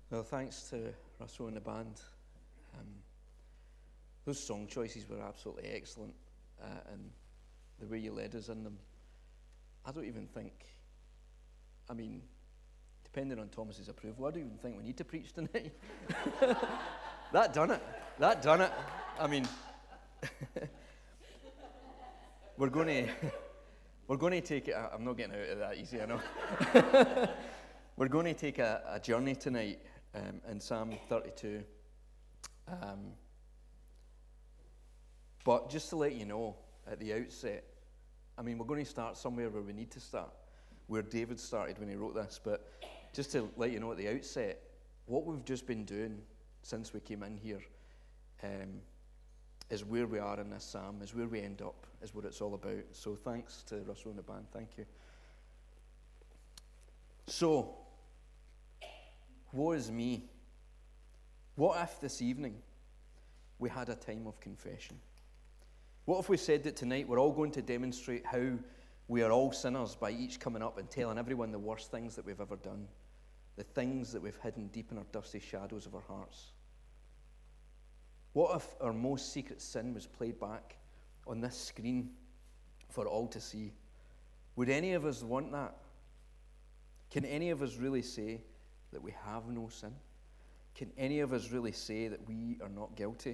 Well, thanks to Russell and the band. Those song choices were absolutely excellent, and the way you led us in them. I don't even think, depending on Thomas's approval, I don't even think we need to preach tonight. That done it. We're going to take it. I'm not getting out of that easy, I know. We're going to take a journey tonight in Psalm 32. But just to let you know at the outset, we're going to start somewhere where we need to start, where David started when he wrote this. But just to let you know at the outset, what we've just been doing since we came in here is where we are in this psalm, is where we end up, is what it's all about. So thanks to Russell and the band. Thank you. So, woe is me. What if this evening we had a time of confession? What if we said that tonight we're all going to demonstrate how we are all sinners by each coming up and telling everyone the worst things that we've ever done, the things that we've hidden deep in our dusty shadows of our hearts? What if our most secret sin was played back on this screen for all to see? Would any of us want that? Can any of us really say that we have no sin? Can any of us really say that we are not guilty?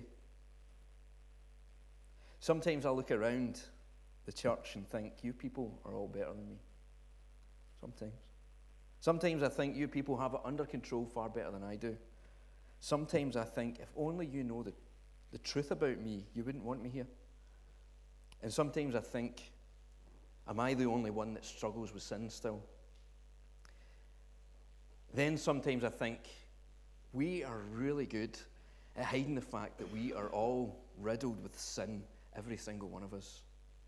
Sometimes I look around the church and think, you people are all better than me. Sometimes I think you people have it under control far better than I do. Sometimes I think, if only you know the truth about me, you wouldn't want me here. And sometimes I think, am I the only one that struggles with sin still? Then sometimes I think, we are really good at hiding the fact that we are all riddled with sin, every single one of us.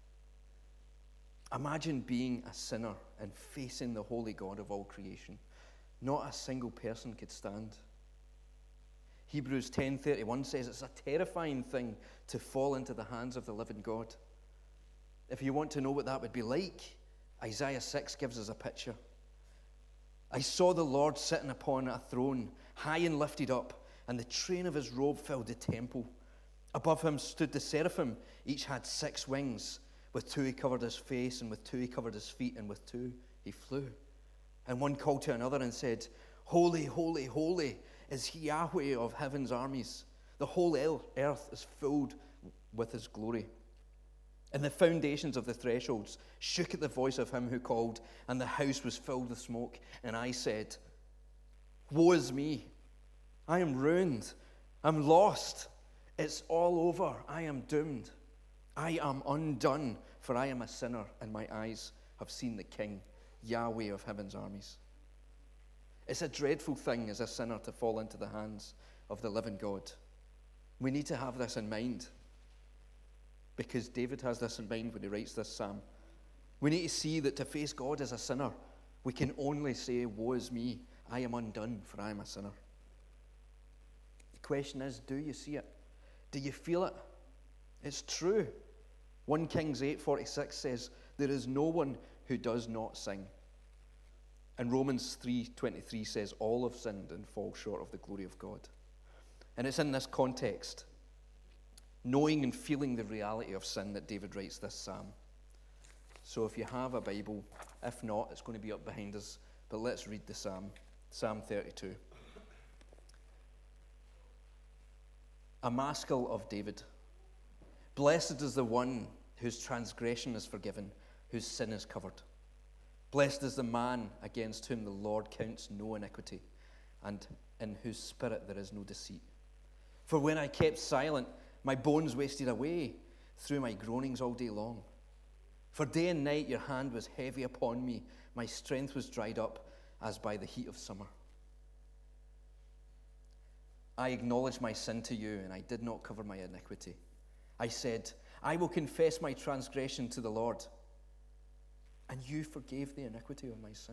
Imagine being a sinner and facing the holy God of all creation. Not a single person could stand. Hebrews 10:31 says it's a terrifying thing to fall into the hands of the living God. If you want to know what that would be like, Isaiah 6 gives us a picture. I saw the Lord sitting upon a throne, high and lifted up, and the train of his robe filled the temple. Above him stood the seraphim. Each had 6 wings. With 2 he covered his face, and with 2 he covered his feet, and with 2 he flew. And one called to another and said, Holy, holy, holy is Yahweh of heaven's armies. The whole earth is filled with his glory. And the foundations of the thresholds shook at the voice of him who called, and the house was filled with smoke. And I said, Woe is me! I am ruined. I'm lost. It's all over. I am doomed. I am undone, for I am a sinner, and my eyes have seen the King, Yahweh of heaven's armies. It's a dreadful thing as a sinner to fall into the hands of the living God. We need to have this in mind, because David has this in mind when he writes this psalm. We need to see that to face God as a sinner, we can only say, Woe is me, I am undone, for I am a sinner. The question is, do you see it? Do you feel it? It's true. 1 Kings 8:46 says, there is no one who does not sing. And Romans 3:23 says, all have sinned and fall short of the glory of God. And it's in this context, knowing and feeling the reality of sin, that David writes this psalm. So if you have a Bible, if not, it's going to be up behind us. But let's read the psalm, Psalm 32. A maskil of David. Blessed is the one whose transgression is forgiven, whose sin is covered. Blessed is the man against whom the Lord counts no iniquity, and in whose spirit there is no deceit. For when I kept silent, my bones wasted away through my groanings all day long. For day and night your hand was heavy upon me. My strength was dried up as by the heat of summer. I acknowledged my sin to you, and I did not cover my iniquity. I said, I will confess my transgression to the Lord, and you forgave the iniquity of my sin.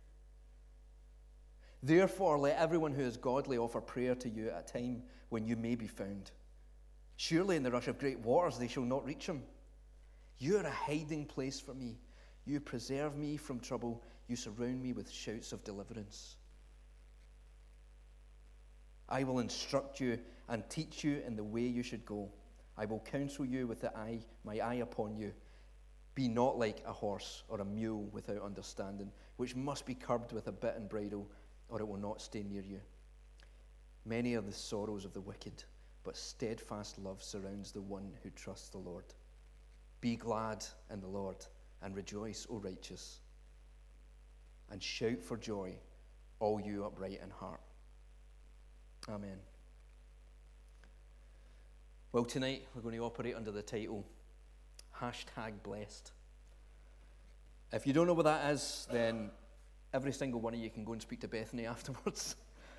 Therefore, let everyone who is godly offer prayer to you at a time when you may be found. Surely in the rush of great waters they shall not reach him. You are a hiding place for me. You preserve me from trouble. You surround me with shouts of deliverance. I will instruct you and teach you in the way you should go. I will counsel you with my eye upon you. Be not like a horse or a mule without understanding, which must be curbed with a bit and bridle, or it will not stay near you. Many are the sorrows of the wicked, but steadfast love surrounds the one who trusts the Lord. Be glad in the Lord and rejoice, O righteous, and shout for joy, all you upright in heart. Amen. Well, tonight we're going to operate under the title, #blessed. If you don't know what that is, then every single one of you can go and speak to Bethany afterwards.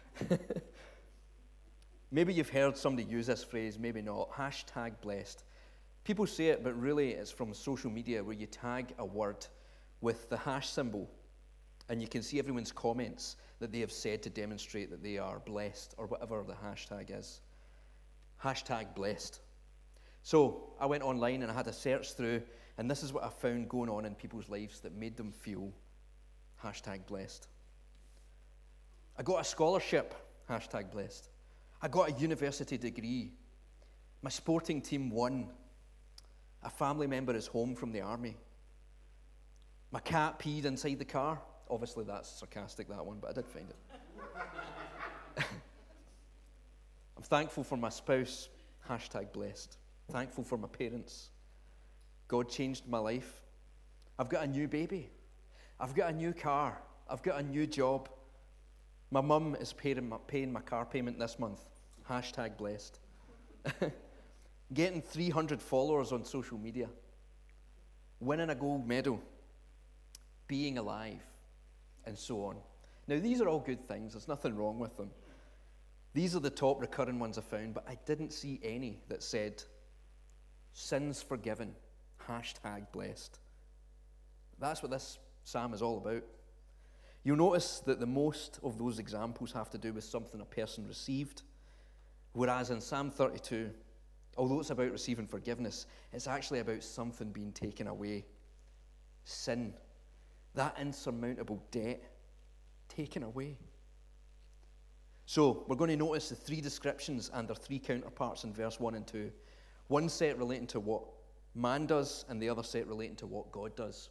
Maybe you've heard somebody use this phrase, maybe not. #blessed. People say it, but really it's from social media where you tag a word with the hash symbol and you can see everyone's comments that they have said to demonstrate that they are blessed or whatever the hashtag is. #blessed. So I went online and I had a search through, and this is what I found going on in people's lives that made them feel #blessed. I got a scholarship, #blessed. I got a university degree. My sporting team won. A family member is home from the army. My cat peed inside the car. Obviously that's sarcastic, that one, but I did find it. I'm thankful for my spouse, #blessed. Thankful for my parents. God changed my life. I've got a new baby. I've got a new car. I've got a new job. My mum is paying my car payment this month. #blessed. Getting 300 followers on social media. Winning a gold medal. Being alive. And so on. Now, these are all good things. There's nothing wrong with them. These are the top recurring ones I found, but I didn't see any that said, sins forgiven, #blessed. That's what this psalm is all about. You'll notice that the most of those examples have to do with something a person received, whereas in Psalm 32, although it's about receiving forgiveness, it's actually about something being taken away. Sin, that insurmountable debt, taken away. So we're going to notice the three descriptions and their three counterparts in verse 1 and 2. One set relating to what man does and the other set relating to what God does.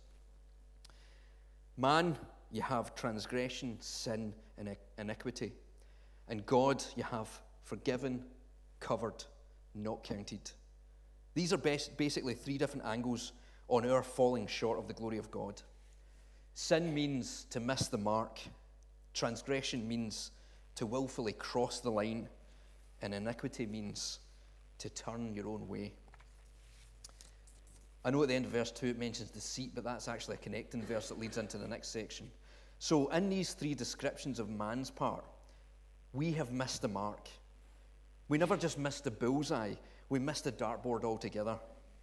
Man, you have transgression, sin, and iniquity. And God, you have forgiven, covered, not counted. These are basically three different angles on our falling short of the glory of God. Sin means to miss the mark. Transgression means to willfully cross the line. And iniquity means to turn your own way. I know at the end of verse 2 it mentions deceit, but that's actually a connecting verse that leads into the next section. So in these three descriptions of man's part, we have missed the mark. We never just missed the bullseye, we missed the dartboard altogether.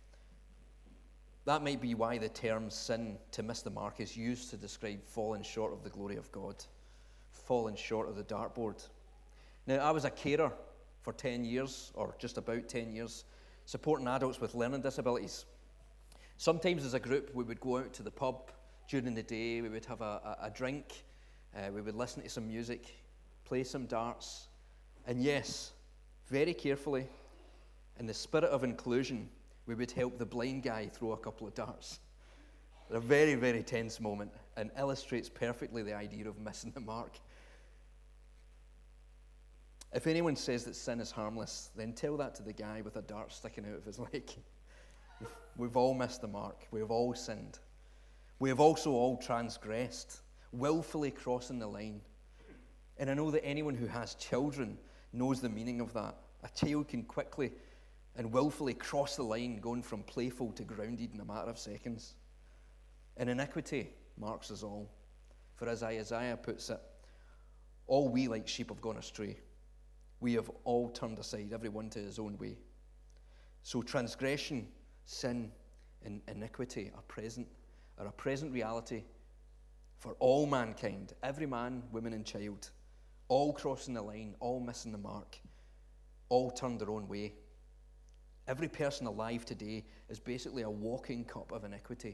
That might be why the term sin, to miss the mark, is used to describe falling short of the glory of God, falling short of the dartboard. Now, I was a carer for 10 years, or just about 10 years, supporting adults with learning disabilities. Sometimes as a group, we would go out to the pub during the day, we would have a drink, we would listen to some music, play some darts, and yes, very carefully, in the spirit of inclusion, we would help the blind guy throw a couple of darts. A very, very tense moment, and illustrates perfectly the idea of missing the mark. If anyone says that sin is harmless, then tell that to the guy with a dart sticking out of his leg. We've all missed the mark. We have all sinned. We have also all transgressed, willfully crossing the line. And I know that anyone who has children knows the meaning of that. A child can quickly and willfully cross the line, going from playful to grounded in a matter of seconds. And iniquity marks us all. For as Isaiah puts it, all we like sheep have gone astray. We have all turned aside, every one to his own way. So transgression, sin, and iniquity are a present reality for all mankind, every man, woman, and child, all crossing the line, all missing the mark, all turned their own way. Every person alive today is basically a walking cup of iniquity.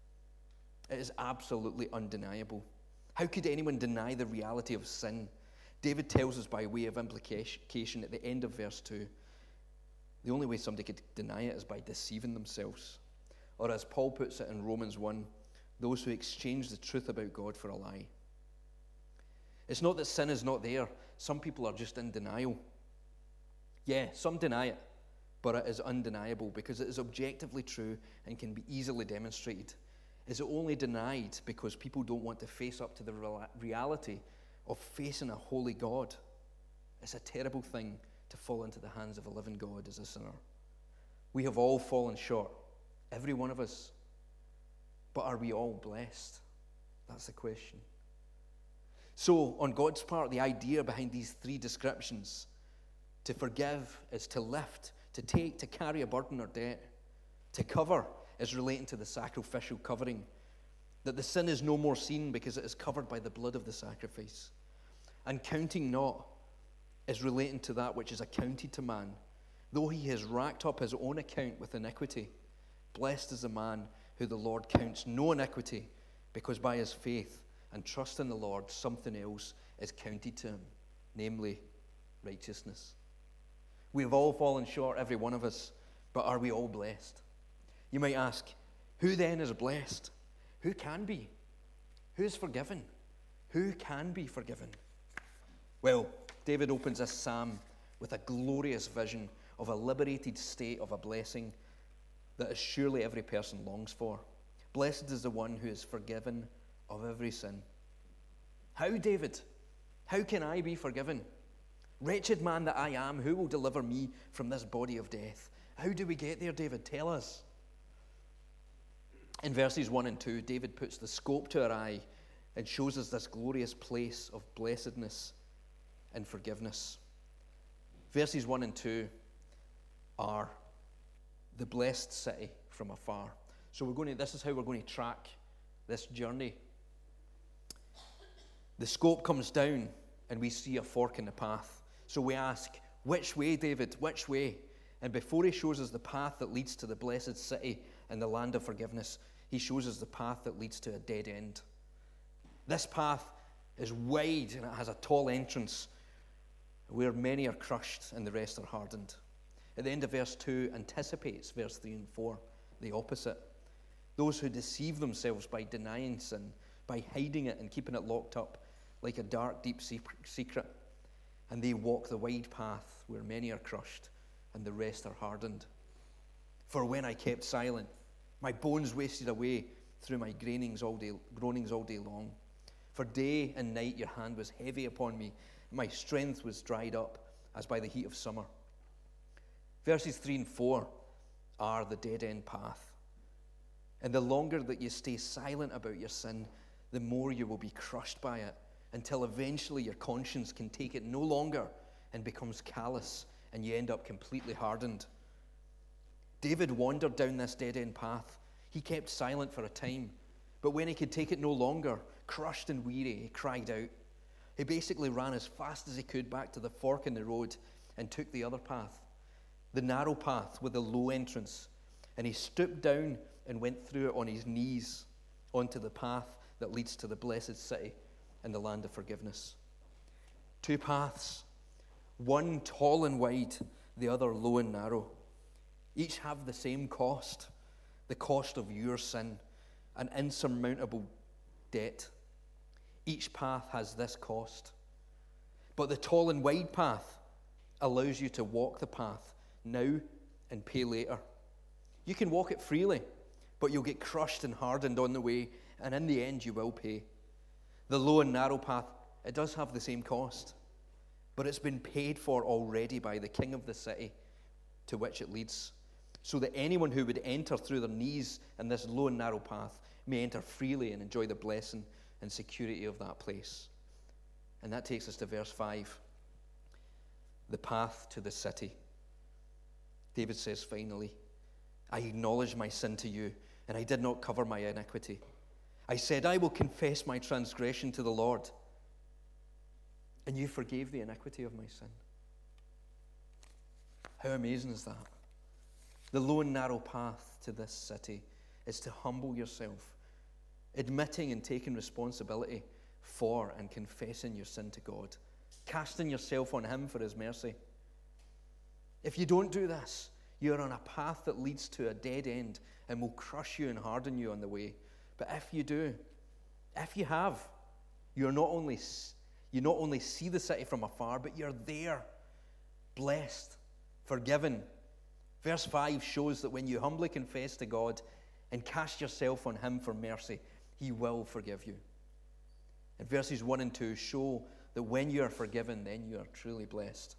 It is absolutely undeniable. How could anyone deny the reality of sin, David tells us by way of implication at the end of verse 2, the only way somebody could deny it is by deceiving themselves. Or as Paul puts it in Romans 1, those who exchange the truth about God for a lie. It's not that sin is not there. Some people are just in denial. Yeah, some deny it, but it is undeniable because it is objectively true and can be easily demonstrated. Is it only denied because people don't want to face up to the reality of facing a holy God? It's a terrible thing to fall into the hands of a living God as a sinner. We have all fallen short, every one of us. But are we all blessed? That's the question. So, on God's part, the idea behind these three descriptions, to forgive is to lift, to take, to carry a burden or debt. To cover is relating to the sacrificial covering, that the sin is no more seen because it is covered by the blood of the sacrifice. And counting not is relating to that which is accounted to man, though he has racked up his own account with iniquity. Blessed is the man who the Lord counts no iniquity, because by his faith and trust in the Lord, something else is counted to him, namely righteousness. We have all fallen short, every one of us, but are we all blessed? You might ask, who then is blessed? Who can be? Who is forgiven? Who can be forgiven? Well, David opens this psalm with a glorious vision of a liberated state of a blessing that is surely every person longs for. Blessed is the one who is forgiven of every sin. How, David? How can I be forgiven? Wretched man that I am, who will deliver me from this body of death? How do we get there, David? Tell us. In verses 1 and 2, David puts the scope to our eye and shows us this glorious place of blessedness and forgiveness. Verses 1 and 2 are the blessed city from afar. So this is how we're going to track this journey. The scope comes down and we see a fork in the path. So we ask, which way, David? Which way? And before he shows us the path that leads to the blessed city and the land of forgiveness, he shows us the path that leads to a dead end. This path is wide and it has a tall entrance where many are crushed and the rest are hardened. At the end of verse 2 anticipates verse 3 and 4, the opposite. Those who deceive themselves by denying sin, by hiding it and keeping it locked up like a dark, deep secret. And they walk the wide path where many are crushed and the rest are hardened. For when I kept silent, my bones wasted away through my groanings all day long. For day and night your hand was heavy upon me. My strength was dried up as by the heat of summer. Verses 3 and 4 are the dead-end path. And the longer that you stay silent about your sin, the more you will be crushed by it, until eventually your conscience can take it no longer and becomes callous, and you end up completely hardened. David wandered down this dead-end path. He kept silent for a time, but when he could take it no longer, crushed and weary, he cried out. He basically ran as fast as he could back to the fork in the road and took the other path, the narrow path with the low entrance, and he stooped down and went through it on his knees onto the path that leads to the blessed city and the land of forgiveness. Two paths, one tall and wide, the other low and narrow. Each have the same cost, the cost of your sin, an insurmountable debt. Each path has this cost. But the tall and wide path allows you to walk the path now and pay later. You can walk it freely, but you'll get crushed and hardened on the way, and in the end you will pay. The low and narrow path, it does have the same cost, but it's been paid for already by the king of the city to which it leads, so that anyone who would enter through their knees in this low and narrow path may enter freely and enjoy the blessing and security of that place. And that takes us to verse 5, the path to the city. David says finally, I acknowledge my sin to you, and I did not cover my iniquity. I said, I will confess my transgression to the Lord, and you forgave the iniquity of my sin. How amazing is that? The low and narrow path to this city is to humble yourself, admitting and taking responsibility for and confessing your sin to God, casting yourself on him for his mercy. If you don't do this, you're on a path that leads to a dead end and will crush you and harden you on the way. But if you do, if you have, you not only see the city from afar, but you're there, blessed, forgiven. Verse 5 shows that when you humbly confess to God and cast yourself on him for mercy, he will forgive you. And verses 1 and 2 show that when you are forgiven, then you are truly blessed.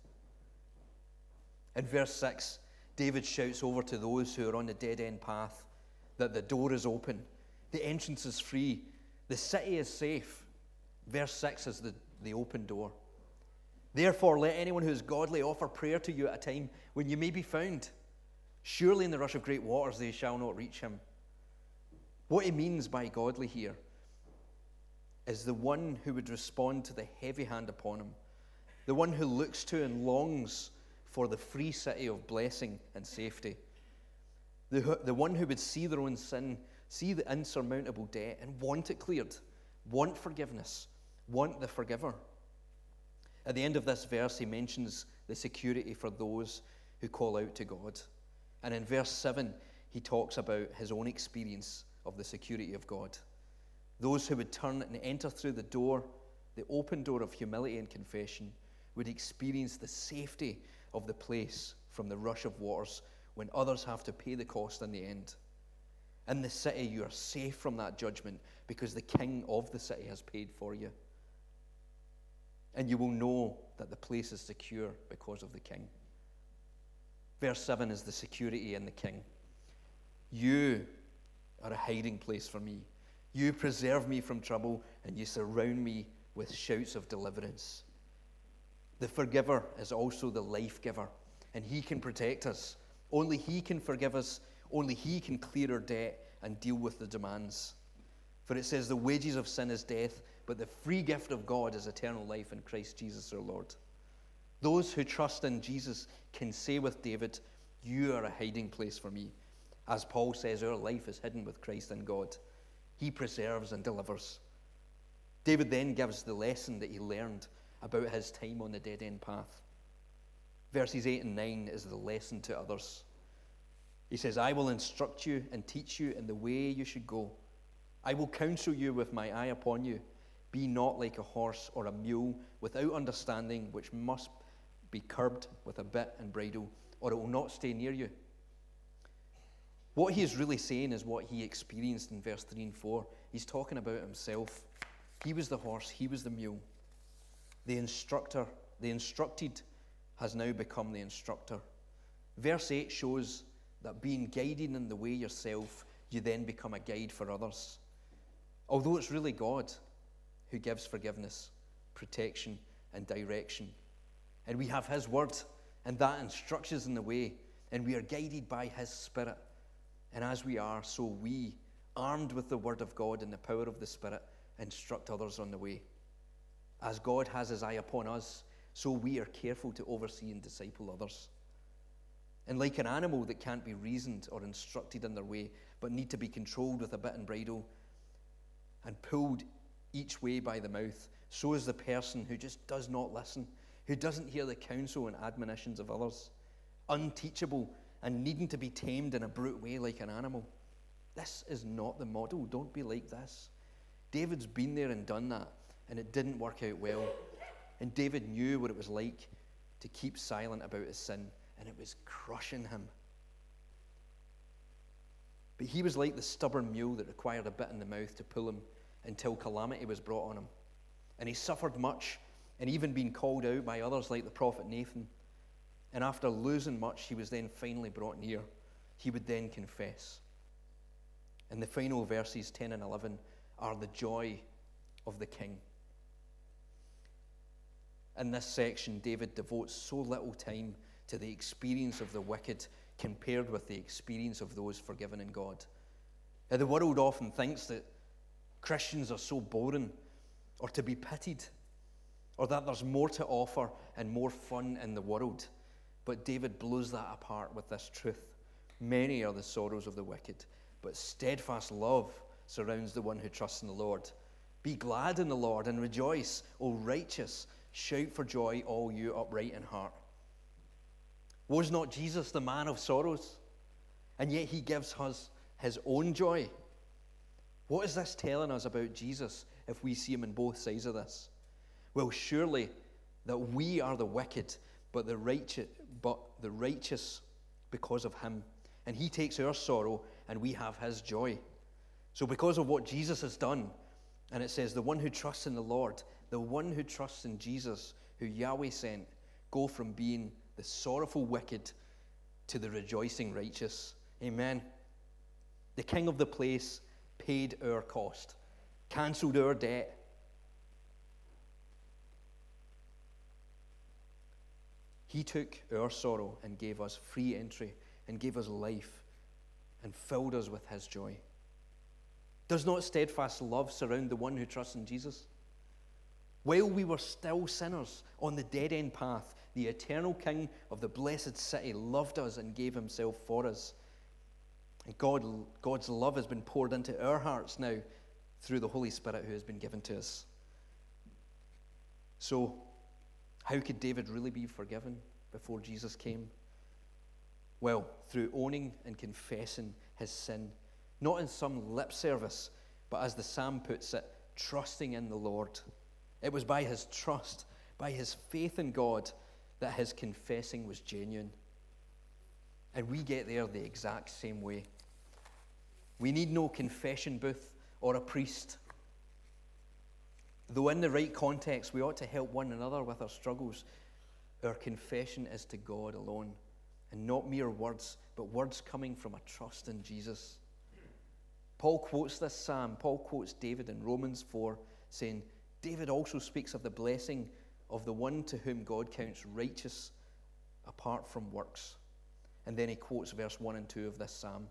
In verse 6, David shouts over to those who are on the dead-end path that the door is open, the entrance is free, the city is safe. Verse 6 is the open door. Therefore, let anyone who is godly offer prayer to you at a time when you may be found. Surely in the rush of great waters they shall not reach him. What he means by godly here is the one who would respond to the heavy hand upon him, the one who looks to and longs for the free city of blessing and safety, the one who would see their own sin, see the insurmountable debt, and want it cleared, want forgiveness, want the forgiver. At the end of this verse, he mentions the security for those who call out to God. And in verse 7, he talks about his own experience of the security of God. Those who would turn and enter through the door, the open door of humility and confession, would experience the safety of the place from the rush of waters when others have to pay the cost in the end. In the city, you are safe from that judgment because the king of the city has paid for you. And you will know that the place is secure because of the king. Verse 7 is the security in the king. You are a hiding place for me. You preserve me from trouble, and you surround me with shouts of deliverance. The forgiver is also the life giver, and he can protect us. Only he can forgive us. Only he can clear our debt and deal with the demands. For it says the wages of sin is death, but the free gift of God is eternal life in Christ Jesus our Lord. Those who trust in Jesus can say with David, you are a hiding place for me. As Paul says, our life is hidden with Christ in God. He preserves and delivers. David then gives the lesson that he learned about his time on the dead-end path. Verses 8 and 9 is the lesson to others. He says, I will instruct you and teach you in the way you should go. I will counsel you with my eye upon you. Be not like a horse or a mule without understanding, which must be curbed with a bit and bridle, or it will not stay near you. What he is really saying is what he experienced in verse 3 and 4. He's talking about himself. He was the horse, he was the mule. The instructed has now become the instructor. Verse 8 shows that being guided in the way yourself, you then become a guide for others. Although it's really God who gives forgiveness, protection, and direction. And we have his word, and that instructs us in the way, and we are guided by his Spirit. And as we are, so we, armed with the word of God and the power of the Spirit, instruct others on the way. As God has his eye upon us, so we are careful to oversee and disciple others. And like an animal that can't be reasoned or instructed in their way, but need to be controlled with a bit and bridle and pulled each way by the mouth, so is the person who just does not listen, who doesn't hear the counsel and admonitions of others, unteachable and needing to be tamed in a brute way like an animal. This is not the model. Don't be like this. David's been there and done that, and it didn't work out well. And David knew what it was like to keep silent about his sin, and it was crushing him. But he was like the stubborn mule that required a bit in the mouth to pull him until calamity was brought on him. And he suffered much, and even been called out by others like the prophet Nathan. And after losing much, he was then finally brought near. He would then confess. And the final verses 10 and 11 are the joy of the king. In this section, David devotes so little time to the experience of the wicked compared with the experience of those forgiven in God. Now, the world often thinks that Christians are so boring or to be pitied, or that there's more to offer and more fun in the world. But David blows that apart with this truth. Many are the sorrows of the wicked, but steadfast love surrounds the one who trusts in the Lord. Be glad in the Lord and rejoice, O righteous, Shout for joy, all you upright in heart. Was not Jesus the man of sorrows? And yet he gives us his own joy. What is this telling us about Jesus if we see him in both sides of this? Well, surely that we are the wicked, but the righteous because of him. And he takes our sorrow and we have his joy. So because of what Jesus has done, and it says, the one who trusts in the Lord, the one who trusts in Jesus, who Yahweh sent, go from being the sorrowful wicked to the rejoicing righteous. Amen. The king of the place paid our cost, cancelled our debt. He took our sorrow and gave us free entry and gave us life and filled us with his joy. Does not steadfast love surround the one who trusts in Jesus? While we were still sinners on the dead-end path, the eternal King of the blessed city loved us and gave himself for us. And God's love has been poured into our hearts now through the Holy Spirit who has been given to us. So, how could David really be forgiven before Jesus came? Well, through owning and confessing his sin, not in some lip service, but as the psalm puts it, trusting in the Lord. It was by his trust, by his faith in God, that his confessing was genuine. And we get there the exact same way. We need no confession booth or a priest. Though in the right context, we ought to help one another with our struggles, our confession is to God alone, and not mere words, but words coming from a trust in Jesus. Paul quotes this psalm. Paul quotes David in Romans 4, saying, David also speaks of the blessing of the one to whom God counts righteous apart from works. And then he quotes verse 1 and 2 of this psalm.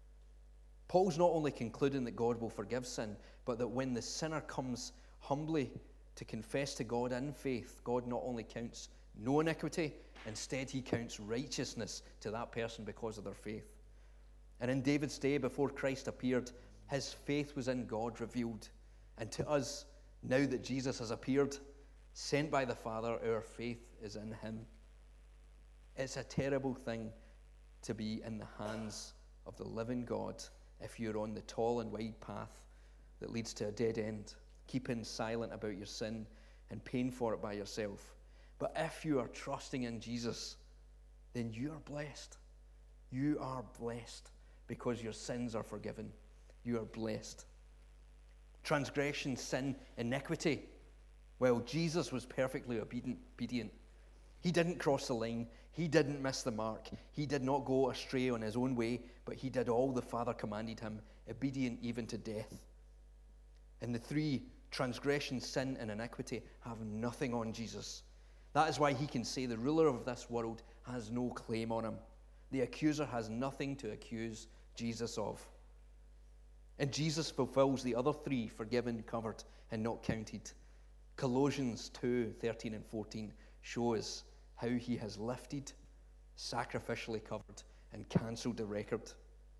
Paul's not only concluding that God will forgive sin, but that when the sinner comes humbly to confess to God in faith, God not only counts no iniquity, instead he counts righteousness to that person because of their faith. And in David's day, before Christ appeared, his faith was in God revealed. And to us, now that Jesus has appeared, sent by the Father, our faith is in him. It's a terrible thing to be in the hands of the living God if you're on the tall and wide path that leads to a dead end, keeping silent about your sin and paying for it by yourself. But if you are trusting in Jesus, then you are blessed. You are blessed because your sins are forgiven. You are blessed. Transgression, sin, iniquity. Well, Jesus was perfectly obedient. He didn't cross the line. He didn't miss the mark. He did not go astray on his own way, but he did all the Father commanded him, obedient even to death. And the three, transgression, sin, and iniquity, have nothing on Jesus. That is why he can say the ruler of this world has no claim on him. The accuser has nothing to accuse Jesus of. And Jesus fulfills the other three, forgiven, covered, and not counted. Colossians 2:13 and 14 show us how he has lifted, sacrificially covered, and cancelled the record.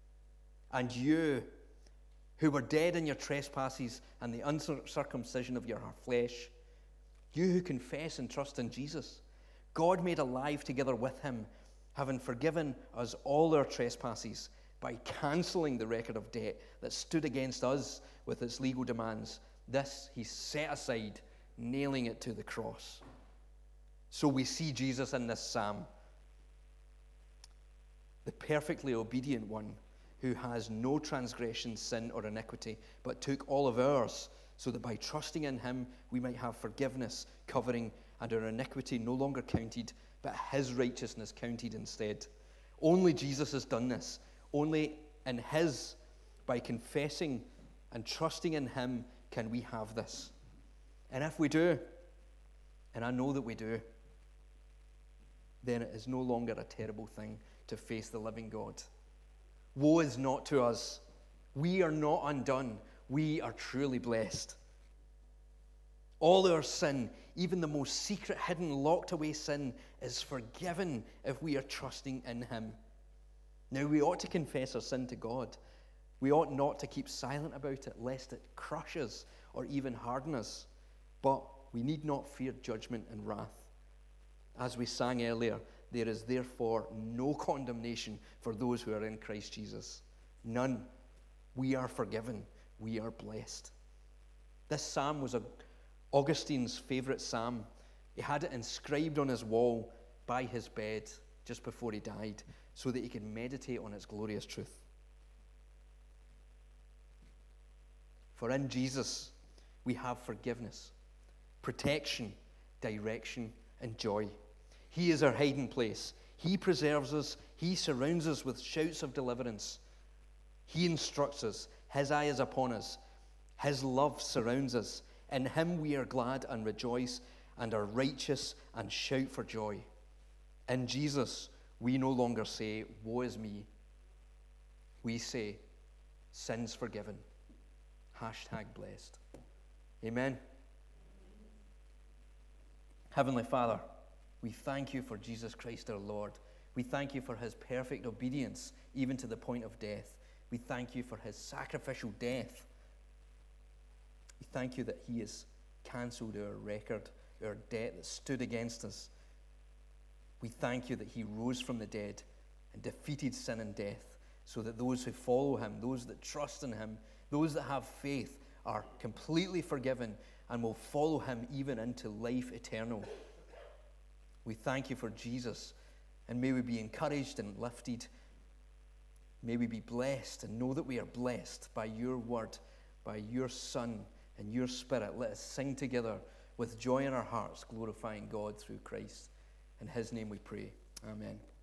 And you, who were dead in your trespasses and the uncircumcision of your flesh, you who confess and trust in Jesus, God made alive together with him, having forgiven us all our trespasses by cancelling the record of debt that stood against us with its legal demands. This he set aside, nailing it to the cross. So we see Jesus in this psalm, the perfectly obedient one who has no transgression, sin, or iniquity, but took all of ours, so that by trusting in him we might have forgiveness, covering, and our iniquity no longer counted, but his righteousness counted instead. Only Jesus has done this. Only in his, by confessing and trusting in him, can we have this. And if we do, and I know that we do, then it is no longer a terrible thing to face the living God. Woe is not to us. We are not undone. We are truly blessed. All our sin, even the most secret, hidden, locked away sin, is forgiven if we are trusting in him. Now, we ought to confess our sin to God. We ought not to keep silent about it, lest it crush us or even harden us. But We need not fear judgment and wrath. As we sang earlier, there is therefore no condemnation for those who are in Christ Jesus. None. We are forgiven. We are blessed. This psalm was Augustine's favorite psalm. He had it inscribed on his wall by his bed just before he died so that he could meditate on its glorious truth. For in Jesus, we have forgiveness, protection, direction, and joy. He is our hiding place. He preserves us. He surrounds us with shouts of deliverance. He instructs us. His eye is upon us. His love surrounds us. In him we are glad and rejoice and are righteous and shout for joy. In Jesus, we no longer say, woe is me. We say, sins forgiven. #blessed. Amen. Heavenly Father, we thank you for Jesus Christ our Lord. We thank you for his perfect obedience, even to the point of death. We thank you for his sacrificial death. We thank you that he has cancelled our record, our debt that stood against us. We thank you that he rose from the dead and defeated sin and death, so that those who follow him, those that trust in him, those that have faith are completely forgiven and will follow him even into life eternal. We thank you for Jesus, and may we be encouraged and lifted. May we be blessed and know that we are blessed by your word, by your Son and your Spirit. Let us sing together with joy in our hearts, glorifying God through Christ. In his name we pray. Amen.